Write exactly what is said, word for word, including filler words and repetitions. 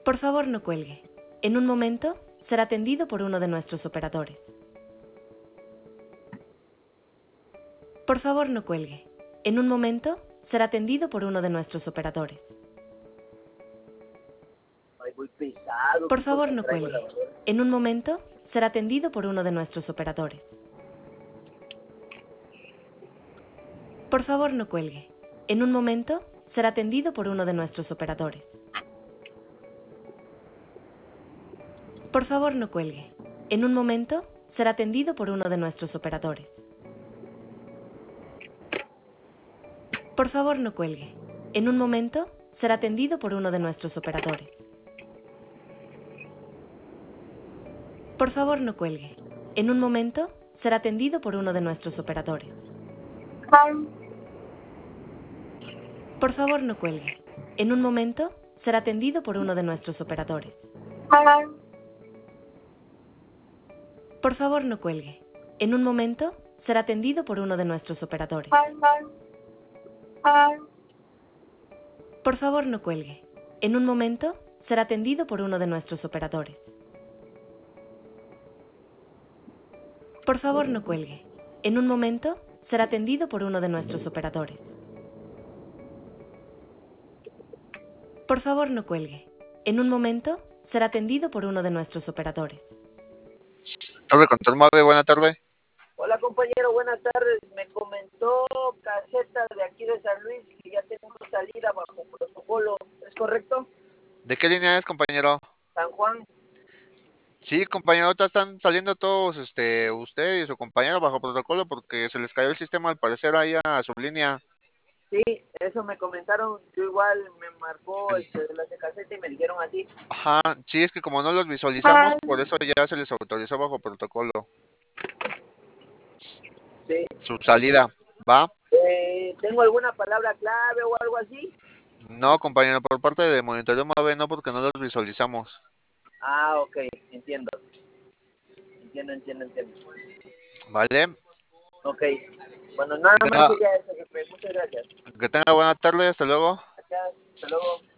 Por favor, no cuelgue. En un momento, será atendido por uno de nuestros operadores. Por favor, no cuelgue. En un momento, será atendido por uno de nuestros operadores. Ay, muy pesado. Por favor, no Traigo cuelgue. lavadora. En un momento, será atendido por uno de nuestros operadores. Por favor, no cuelgue. En un momento, será atendido por uno de nuestros operadores. Por favor, no cuelgue. En un momento, será atendido por uno de nuestros operadores. Por favor, no cuelgue. En un momento, será atendido por uno de nuestros operadores. Por favor, no cuelgue. En un momento, será atendido por uno de nuestros operadores. Por favor, no cuelgue. En un momento, será atendido por uno de nuestros operadores. Por favor, no cuelgue. En un momento, será atendido por uno de nuestros operadores. Por favor, no cuelgue. En un momento, será atendido por uno de nuestros operadores. Por favor, no cuelgue. En un momento, será atendido por uno de nuestros operadores. Por favor, no cuelgue. En un momento, será atendido por uno de nuestros operadores. Torre Control Mave, buena tarde. Hola, compañero, buenas tardes. Me comentó Caseta de aquí de San Luis que ya tenemos salida bajo protocolo. ¿Es correcto? ¿De qué línea es, compañero? San Juan. Sí, compañero, ahorita están saliendo todos, este, usted y su compañero bajo protocolo porque se les cayó el sistema al parecer ahí a su línea. Sí, eso me comentaron. Yo igual me marcó este, de la de Caseta y me dijeron así. Ajá, sí, es que como no los visualizamos, por eso ya se les autorizó bajo protocolo. Sí. Su salida, ¿va? Eh, ¿Tengo alguna palabra clave o algo así? No, compañero, por parte de Monitoreo Mave no, porque no los visualizamos. Ah, ok, entiendo. Entiendo, entiendo, entiendo. ¿Vale? Ok. Bueno, nada Que más tenga, sería eso, jefe. Muchas gracias. que tenga buena tarde, hasta luego. Gracias. Hasta luego.